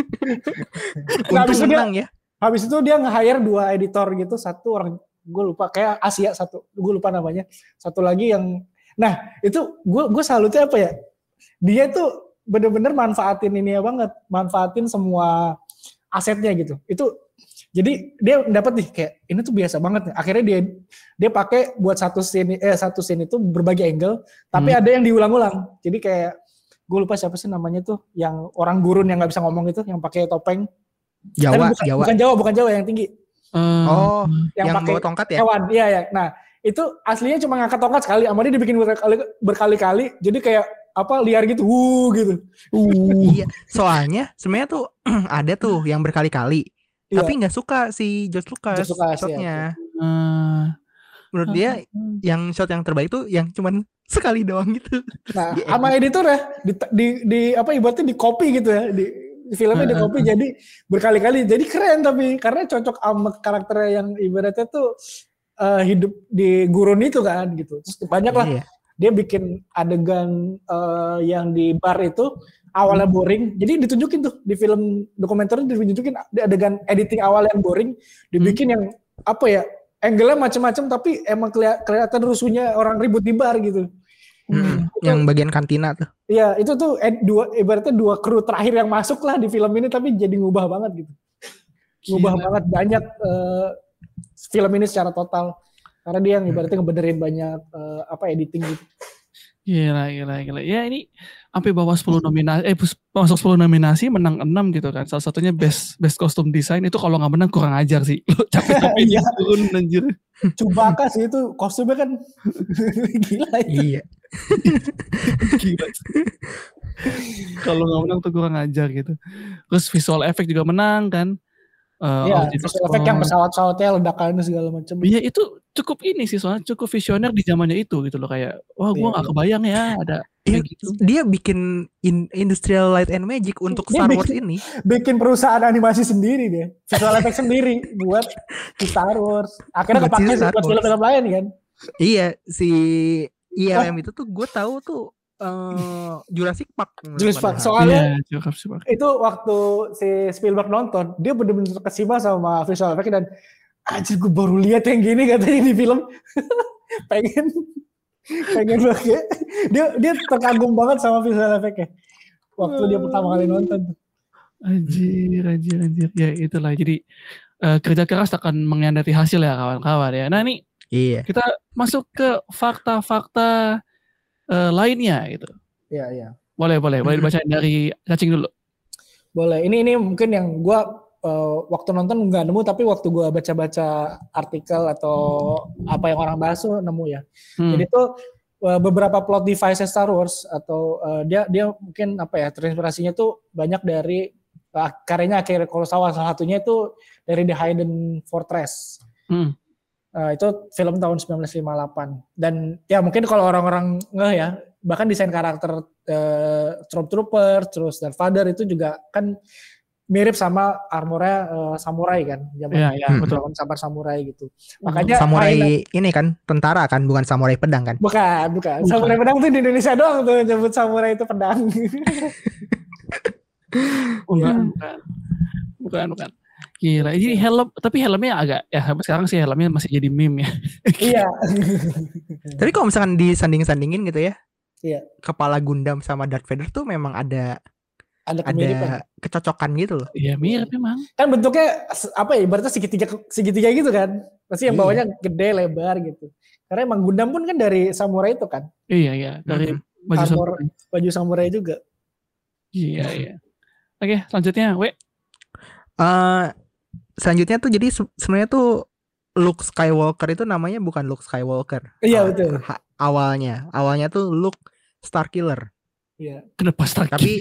Habis itu dia, ya. Habis itu dia nge-hire dua editor gitu, satu orang gue lupa kayak Asia satu, gue lupa namanya. Satu lagi yang nah, itu gue gue salutnya apa ya? Dia tuh bener-bener manfaatin ini ya banget, manfaatin semua asetnya gitu. Itu jadi dia dapat nih kayak ini tuh biasa banget nih. Akhirnya dia dia pakai buat satu scene eh satu scene itu berbagai angle, tapi hmm. ada yang diulang-ulang. Jadi kayak gue lupa siapa sih namanya tuh yang orang gurun yang nggak bisa ngomong itu, yang pakai topeng. Jawa, bukan, Jawa. Bukan Jawa, bukan Jawa yang tinggi. Hmm. Oh, yang, yang pakai tongkat ya? Hewan, iya ya. Nah, itu aslinya cuma ngangkat tongkat sekali, sama dia dibikin berkali, berkali-kali, jadi kayak apa liar gitu, wuh gitu. Uh. Iya, soalnya sebenarnya tuh ada tuh yang berkali-kali, iya. Tapi nggak suka si George Lucas shotnya. Uh, menurut dia yang shot yang terbaik tuh yang cuman sekali doang gitu. Nah, Di sama edit. editor ya di, di, di apa ibaratnya di copy gitu ya, di filmnya di copy jadi berkali-kali, jadi keren tapi karena cocok sama karakternya yang ibaratnya tuh uh, hidup di gurun itu kan gitu. Terus banyak lah Iya. dia bikin adegan uh, yang di bar itu awalnya boring, jadi ditunjukin tuh di film dokumenter ditunjukin di adegan editing awal yang boring, dibikin yang apa ya, angle-nya macam-macam tapi emang keli- kelihatan rusuhnya orang ribut di bar gitu. Hmm, Itu- yang bagian kantina tuh. Iya, itu tuh ed, dua ibaratnya dua kru terakhir yang masuk lah di film ini tapi jadi ngubah banget gitu. Ngubah Gila. banget banyak uh, film ini secara total. Karena dia yang ibaratnya ngebenerin banyak uh, apa editing gitu. Gila, gila, gila. Ya ini sampai bawa sepuluh nominasi, eh pus- masuk sepuluh nominasi, menang enam gitu kan. Salah satunya best best costume design, itu kalau nggak menang kurang ajar sih. Lu capek-capek Iya. turun anjir. Chewbacca sih itu kostumnya kan gila itu. Iya. Gila. Kalau nggak menang tuh kurang ajar gitu. Terus visual effect juga menang kan. Uh, Iya, audio visual effect yang score. pesawat-pesawatnya ledakannya segala macam. Iya itu cukup ini sih, soalnya cukup visioner di zamannya itu gitu loh, kayak wah gue Iya, nggak iya. kebayang ya ada Iya, kayak gitu. dia bikin in- Industrial Light and Magic untuk Dia Star Wars bikin- ini. Bikin perusahaan animasi sendiri deh, visual effect sendiri buat si Star Wars. Akhirnya Buat si kepake Star buat Wars. film-film lain kan. Iya, si I L M itu tuh gue tahu tuh eh, Jurassic Park. Jurassic Park. padahal. Soalnya Iya, cukup sih Pak. itu waktu si Spielberg nonton, dia bener-bener kesima sama visual effect dan anjir gue baru lihat yang gini katanya di film. pengen pengen banget. Dia dia terkagum banget sama visual effect-nya. Waktu dia pertama kali nonton. Anjir, anjir, anjir. Ya itulah. Jadi eh, kerja keras akan mengkhianati hasil ya kawan-kawan ya. Nah ini Iya. kita masuk ke fakta-fakta eh, lainnya gitu. Iya, iya. Boleh, boleh, boleh Hmm. dibacain dari cacing dulu. Boleh. Ini ini mungkin yang gua uh, waktu nonton nggak nemu, tapi waktu gua baca-baca artikel atau apa yang orang bahas tuh nemu ya. Hmm. Jadi tuh uh, beberapa plot devices Star Wars atau uh, dia dia mungkin apa ya, terinspirasinya tuh banyak dari uh, karyanya Akira Kurosawa. Salah satunya itu dari The Hidden Fortress. Hmm. Uh, itu film tahun sembilan belas lima puluh delapan. Dan ya mungkin kalau orang-orang ngeh ya, bahkan desain karakter uh, Stormtrooper, terus Darth Vader itu juga kan mirip sama armornya uh, samurai kan, zaman Iya, iya, Hmm. betul. zaman sabar samurai gitu. Makanya Samurai Aina- ini kan tentara kan, bukan samurai pedang kan? bukan, bukan, Bukan. samurai pedang tuh di Indonesia doang tuh nyebut samurai itu pedang. Bukan, bukan. Bukan, bukan. Gila. Jadi helm, tapi helmnya agak ya sampai sekarang sih helmnya masih jadi meme ya. Iya. Tapi kalau misalkan disanding-sandingin gitu ya, Iya. kepala Gundam sama Darth Vader tuh memang ada Ada kemiripan. ada kecocokan gitu loh. Iya mirip memang. Kan bentuknya s- apa ya, ibaratnya segitiga segitiga gitu kan. Pasti yang Iya. bawahnya gede, lebar gitu. Karena emang Gundam pun kan dari samurai itu kan. Iya, iya. Dari Mhm. baju Armor. samurai. Baju samurai juga. Iya, iya. Oke, selanjutnya, we. Eh selanjutnya tuh jadi se- sebenarnya tuh Luke Skywalker itu namanya bukan Luke Skywalker. Iya, Aw- betul. ha- awalnya, awalnya tuh Luke Starkiller. Iya. Kenapa Stark? Tapi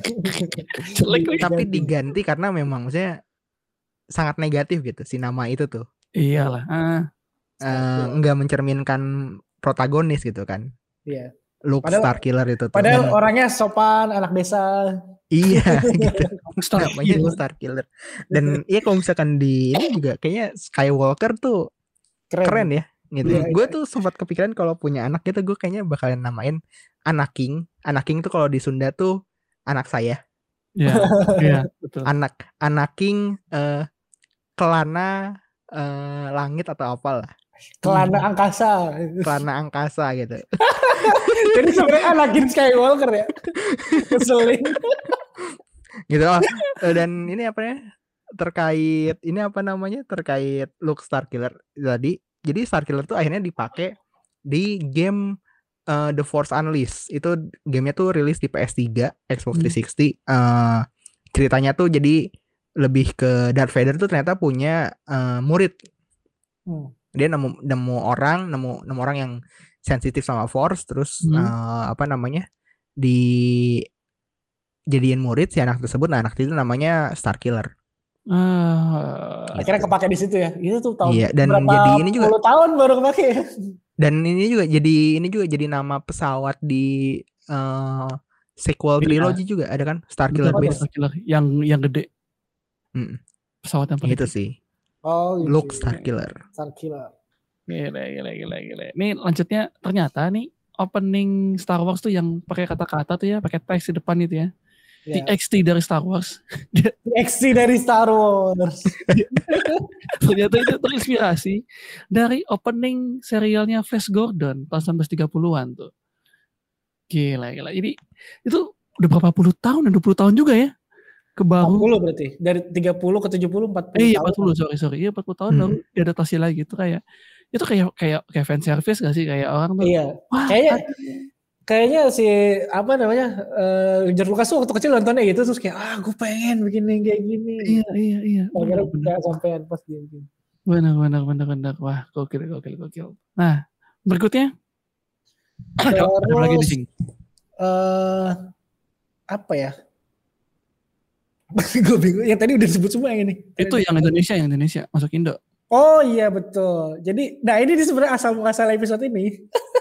jelek lagi. tapi diganti karena memang maksudnya sangat negatif gitu si nama itu tuh. Iyalah. Ah. Eh, nggak mencerminkan protagonis gitu kan. Iya. Luke Padahal- Starkiller itu tuh. Padahal Dan- orangnya sopan, anak desa. iya gitu. Stark Namanya gila. Starkiller. Dan iya kalau misalkan di ini juga kayaknya Skywalker tuh Keren. keren ya gitu. Iya, Gue iya. tuh sempat kepikiran kalau punya anak gitu gue kayaknya bakalan namain Anaking. Anaking tuh kalau di Sunda tuh anak saya. Iya, iya, betul. Anak Anaking eh kelana eh, langit atau apalah. Kelana angkasa. Kelana angkasa gitu. Jadi sebenarnya Anakin Skywalker ya. Keselin. Gitu loh. Eh, Dan ini apa ya? Terkait ini apa namanya? Terkait Luke Starkiller tadi. Jadi Starkiller tuh akhirnya dipakai di game eh, The Force Unleashed. Itu gamenya tuh rilis di P S tiga, Xbox Hmm. tiga sixty. Eh, ceritanya tuh jadi lebih ke Darth Vader tuh ternyata punya eh, murid. Hmm. Dia nemu nemu orang, nemu nemu orang yang sensitif sama Force, terus Hmm. eh, apa namanya? Di jadiin murid si anak tersebut. Nah, anak itu namanya Starkiller. Ah, Akhirnya gitu. kepake di situ ya. Itu tuh tahun Iya, dan berapa jadi ini juga puluh tahun baru kepake. dan ini juga jadi ini juga jadi nama pesawat di eh, sequel iya, trilogy juga ada kan betul Starkiller Apa betul tuh? Base. Starkiller yang yang gede, Mm, pesawat yang paling itu gede. sih. Oh gitu. Luke Starkiller. Starkiller. Gila, gila, gila, gila. Ini lanjutnya ternyata nih opening Star Wars tuh yang pakai kata-kata tuh ya, pakai teks di depan itu ya. Ya. T X T dari Star Wars. Dia- X T dari Star Wars. Ternyata itu terinspirasi dari opening serialnya Flash Gordon tahun sembilan belas tiga puluhan tuh. Gila, gila. Ini itu udah berapa puluh tahun, dua puluh tahun juga ya. Ke empat baru. puluh berarti. Dari tiga puluh ke tujuh puluh, empat puluh Eh iya tahun. empat puluh, sorry, sorry. Iya empat puluh tahun Hmm. baru diadaptasi lagi. Itu kayak itu kayak kayak kayak fan service gak sih, kayak orang tuh. Iya. Wah, Kayaknya ada. kayaknya si apa namanya? eh George Lucas tuh waktu kecil nontonnya gitu terus kayak ah gue pengen bikin yang kayak gini. Iya, iya, iya. Akhirnya Benar, benar. kayak sampean pas dia bikin. Benar, benar, benar, benar. Wah, gokil, gokil, gokil. Nah, berikutnya ada, ada apa lagi di Terus sini? eh apa ya? Gue bingung. Yang tadi udah disebut semua yang ini. Itu yang Indonesia, yang Indonesia masuk Indo. Oh iya betul. Jadi, nah ini sebenarnya asal muasal episode ini.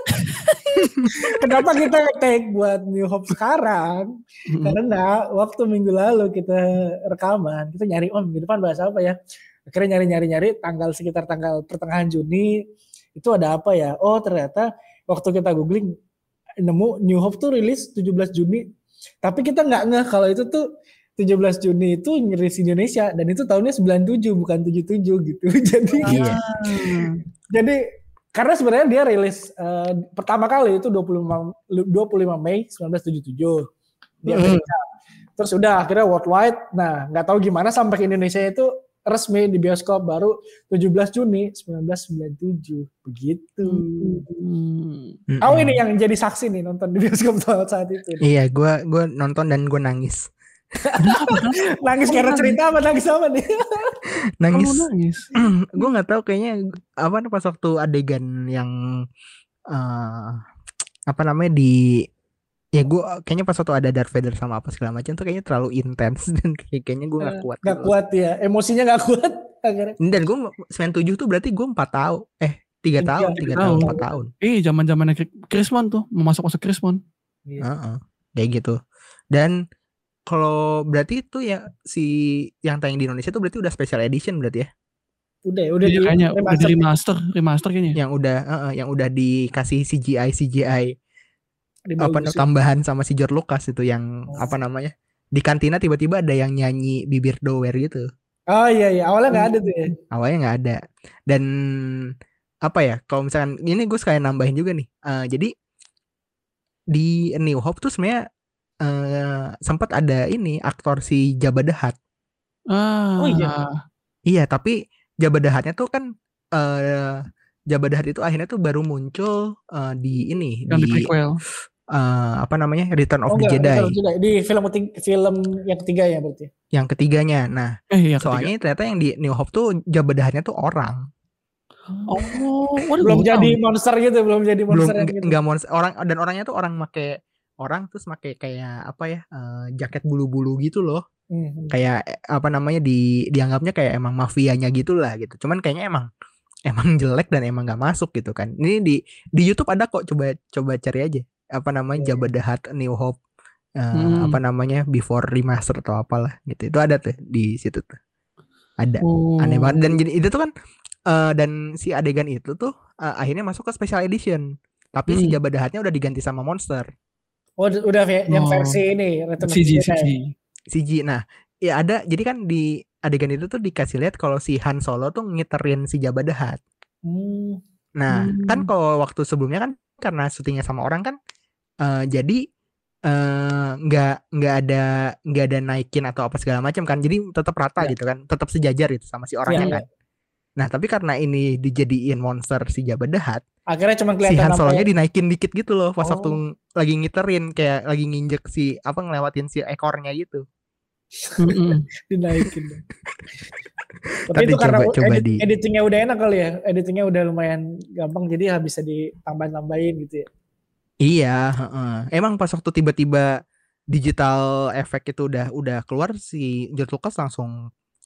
Kenapa kita take buat New Hope sekarang? Mm-mm. Karena waktu minggu lalu kita rekaman, kita nyari om di depan bahas apa ya? Akhirnya nyari-nyari-nyari tanggal sekitar tanggal pertengahan Juni itu ada apa ya? Oh ternyata waktu kita googling nemu New Hope tuh rilis tujuh belas Juni. Tapi kita nggak ngeh kalau itu tuh tujuh belas Juni itu rilis Indonesia dan itu tahunnya sembilan puluh tujuh bukan tujuh puluh tujuh gitu. Jadi Iya. Ah. jadi karena sebenarnya dia rilis uh, pertama kali itu dua puluh lima Mei seribu sembilan ratus tujuh puluh tujuh di Amerika. Terus udah akhirnya worldwide. Nah, nggak tahu gimana sampai ke Indonesia itu resmi di bioskop baru tujuh belas Juni seribu sembilan ratus sembilan puluh tujuh. Begitu. Hmm. Oh ini yang jadi saksi nih nonton di bioskop saat itu. Iya, gue gue nonton dan gue nangis. Nangis karena cerita apa nangis apa nih? Nangis. Kamu nangis. Gue nggak tahu kayaknya apa pas waktu adegan yang uh, apa namanya di ya gue kayaknya pas waktu ada Darth Vader sama apa segala macam tuh kayaknya terlalu intens dan kayak- kayaknya gue nggak kuat. Nggak gitu. kuat ya, emosinya nggak kuat. Akhirnya. Dan gue sembilan puluh tujuh tuh berarti gue empat tahun, eh tiga Tiga, tahun, tiga tiga tahun. tahun, empat tahun. Eh, zaman-zamannya Krismon tuh, mau masuk-masuk Krismon. Iya. Heeh, kayak gitu. Dan kalau berarti itu ya si yang tayang di Indonesia tuh berarti udah special edition berarti ya? Udah, udah Iya, di kayaknya udah di remaster. remaster, remaster kayaknya. Yang udah, uh, yang udah dikasih C G I C G I apa Dibagusin. tambahan sama si George Lucas itu yang Oh. apa namanya di kantina tiba-tiba ada yang nyanyi bibir dower gitu. Oh iya iya, awalnya nggak ada tuh ya. Awalnya nggak ada. Dan apa ya? Kalau misalkan ini gue sekalian nambahin juga nih. Uh, jadi di New Hope tuh sebenarnya uh, sempat ada ini aktor si Jabba the Hutt. Ah, Oh iya. Iya, tapi Jabba the Hutt-nya tuh kan uh, Jabba the Hutt itu akhirnya tuh baru muncul uh, di ini yang di di prequel. uh, apa namanya Return of Oh the enggak, Jedi Return of the Jedi. Di film ketiga, film yang ketiga ya berarti. yang ketiganya. Nah, Eh, iya soalnya ternyata yang di New Hope tuh Jabba the Hutt-nya tuh orang. Oh, waduh, Belum baru jadi tahu. monster gitu, belum jadi Belum monster yang enggak, gitu. enggak monster orang dan orangnya tuh orang make orang terus make kayak apa ya uh, jaket bulu-bulu gitu loh. Hmm. Kayak eh, apa namanya di dianggapnya kayak emang mafianya gitulah gitu. Cuman kayaknya emang emang jelek dan emang nggak masuk gitu kan. Ini di di YouTube ada kok, coba coba cari aja. Apa namanya Iya, Jabba the Hutt New Hope uh, Hmm. apa namanya Before Remaster atau apalah gitu. Itu ada tuh di situ tuh. Ada. Oh. Aneh banget dan jadi itu tuh kan uh, dan si adegan itu tuh uh, akhirnya masuk ke special edition. Tapi si Hmm. Jabba the Hutt-nya udah diganti sama monster. Oh udah ve- yang Oh. versi ini Return of C G, the C G. Jedi. C G. Nah, ya ada jadi kan di adegan itu tuh dikasih lihat kalau si Han Solo tuh ngiterin si Jabba the Hutt. Hmm. Nah, Hmm. kan kalau waktu sebelumnya kan karena syutingnya sama orang kan uh, jadi eh, nggak nggak ada nggak ada naikin atau apa segala macam kan. Jadi tetap rata Ya. gitu kan, tetap sejajar itu sama si orangnya Iya, kan. Nah, tapi karena ini dijadiin monster si Jabba the Hutt, Akhirnya cuma si kelihatan Han sampai Solo-nya dinaikin dikit gitu loh pas Oh. waktu lagi ngiterin kayak lagi nginjek si apa ngelewatin si ekornya gitu. Mm-mm. dinaikin. Tapi Ntar itu deh karena coba- coba edit- di- editingnya udah enak kali ya. Editingnya udah lumayan gampang jadi bisa ditambah-tambahin gitu ya. Iya, heeh. Emang pas waktu tiba-tiba digital efek itu udah udah keluar si George Lucas langsung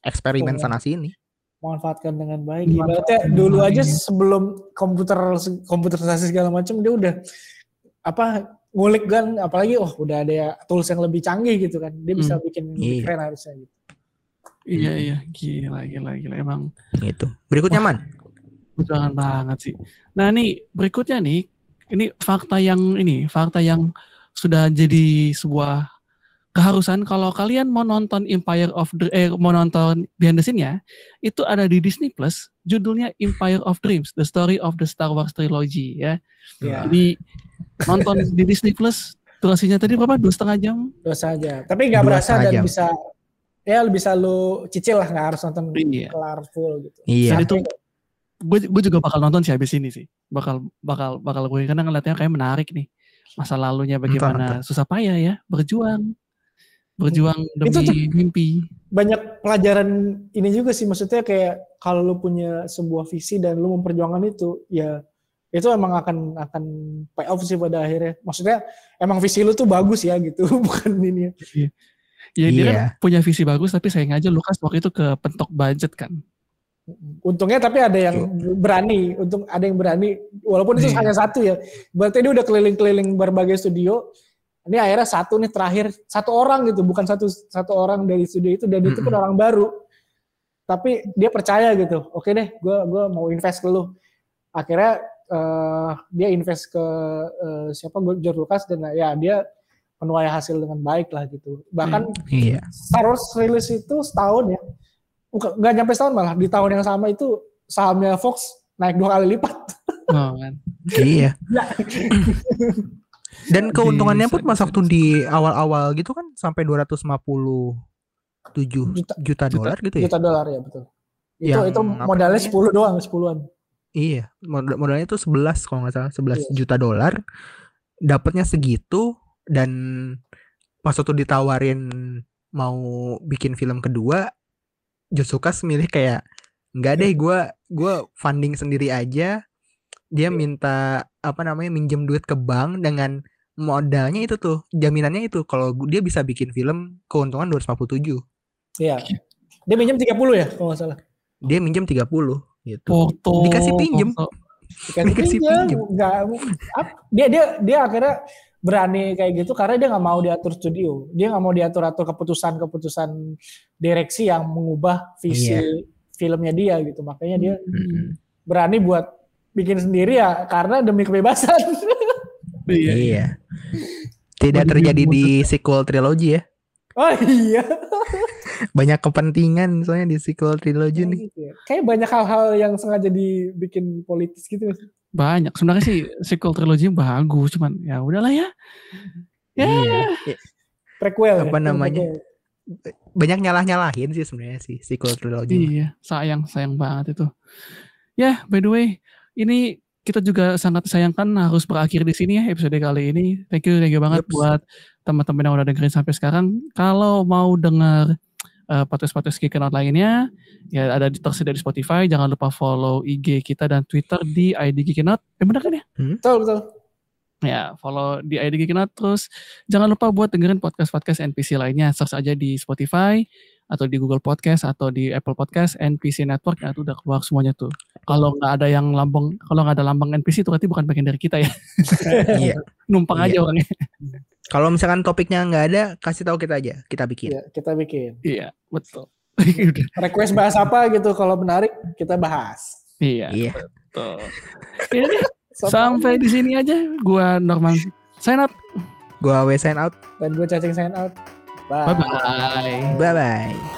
eksperimen Oh. sana sini. Manfaatkan dengan baik. Ibaratnya dulu aja sebelum komputer komputerisasi segala macam dia udah apa ngulik kan, apalagi oh udah ada tools yang lebih canggih gitu kan. Dia bisa Hmm. bikin lebih Iya. keren harusnya gitu. Iya iya gila gila gila emang Gitu. Berikutnya Wah. Man. jangan banget sih. Nah nih berikutnya nih ini fakta yang ini fakta yang sudah jadi sebuah keharusan kalau kalian mau nonton Empire of Dr- eh mau nonton behind the scene-nya itu ada di Disney Plus judulnya Empire of Dreams The Story of the Star Wars Trilogy ya. Ya, Jadi nonton di Disney Plus durasinya tadi berapa dua setengah jam. dosa aja. Tapi nggak Dua berasa setengah dan jam. bisa ya bisa lu cicil lah, nggak harus nonton Iya. kelar full gitu. Iya. Dan itu gue gue juga bakal nonton sih habis ini sih. Bakal bakal bakal gue karena ngeliatnya kayak menarik nih. Masa lalunya bagaimana Nonton, susah payah ya berjuang. Berjuang demi Itu tuh- mimpi. Banyak pelajaran ini juga sih, maksudnya kayak kalau lu punya sebuah visi dan lu memperjuangkan itu, ya itu emang akan akan pay off sih pada akhirnya. Maksudnya emang visi lu tuh bagus ya gitu, bukan ini. Ya dia kan Iya. punya visi bagus tapi sayang aja Lucas waktu itu kepentok budget kan. Untungnya tapi ada yang berani, untung ada yang berani, walaupun itu Iya. hanya satu ya. Berarti dia udah keliling-keliling berbagai studio. Ini akhirnya satu nih terakhir, satu orang gitu, bukan satu satu orang dari studio itu, dan itu pun Mm-mm. orang baru. Tapi dia percaya gitu, oke deh, gue gue mau invest ke lu. Akhirnya eh, dia invest ke eh, siapa, George Lucas, dan ya dia menuai hasil dengan baik lah gitu. Bahkan Iya. Star Wars rilis itu setahun ya, bukan nggak nyampe setahun malah, di tahun yang sama itu sahamnya Fox naik dua kali lipat. Oh, kan. Iya. Ya. Dan keuntungannya Bisa, pun pas bisa, waktu di awal-awal gitu kan sampai dua ratus lima puluh tujuh Juta- juta dolar gitu ya. Juta dolar ya betul. Itu Yang itu apa modalnya namanya? sepuluh doang, sepuluhan. Iya, mod- modalnya itu sebelas kalau nggak salah, sebelas Iya. juta dolar. Dapatnya segitu dan pas waktu ditawarin mau bikin film kedua, George Lucas milih kayak nggak deh, gue gue funding sendiri aja. Dia minta apa namanya minjem duit ke bank dengan modalnya itu tuh, jaminannya itu kalau gu- dia bisa bikin film keuntungan dua ratus lima puluh tujuh. Iya. Dia minjem tiga puluh ya kalau nggak salah. Dia minjem tiga puluh gitu. Foto. Dikasih pinjem. foto. Dikasih Dikasih pinjam, pinjem. nggak ap- dia dia dia akhirnya berani kayak gitu karena dia nggak mau diatur studio. Dia nggak mau diatur-atur keputusan-keputusan direksi yang mengubah visi Iya. filmnya dia gitu. Makanya dia Mm-mm. berani buat bikin sendiri ya karena demi kebebasan. Iya. Iya. Tidak terjadi di sequel trilogy ya. Oh iya. Banyak kepentingan soalnya di sequel trilogy nih. Gitu ya. Kayak banyak hal-hal yang sengaja dibikin politis gitu. Banyak. Sebenarnya sih sequel trilogy bagus, cuman ya udahlah ya. Ya. Iya. Prequel. Apa ya. namanya? Prequel. Banyak nyalah-nyalahin sih sebenarnya sih sequel trilogy. Iya, sayang, sayang banget itu. Ya, by the way, ini kita juga sangat sayangkan harus berakhir di sini ya episode kali ini. Thank you, thank you banget Yups. buat teman-teman yang udah dengerin sampai sekarang. Kalau mau denger uh, podcast-podcast Geekin Out lainnya, ya ada di- tersedia di Spotify. Jangan lupa follow I G kita dan Twitter di I D Geekin Out. Eh benar kan ya? Betul, betul. Ya, follow di I D Geekin Out. Terus jangan lupa buat dengerin podcast-podcast N P C lainnya. Search aja di Spotify atau di Google Podcast atau di Apple Podcast N P C Network, ya itu udah keluar semuanya tuh. Kalau nggak ada yang lambang, kalau nggak ada lambang N P C itu berarti bukan bagian dari kita ya. Iya. Numpang Iya. aja orangnya. Kalau misalkan topiknya nggak ada, kasih tahu kita aja, kita bikin. Iya, kita bikin. Iya, betul. Udah. Request bahas apa gitu, kalau menarik kita bahas. Iya, Iya. betul. Ya deh, sampai di sini aja. Gua Norman sign out. Gua W sign out. Dan gue cacing sign out. Bye. Bye bye. Bye bye.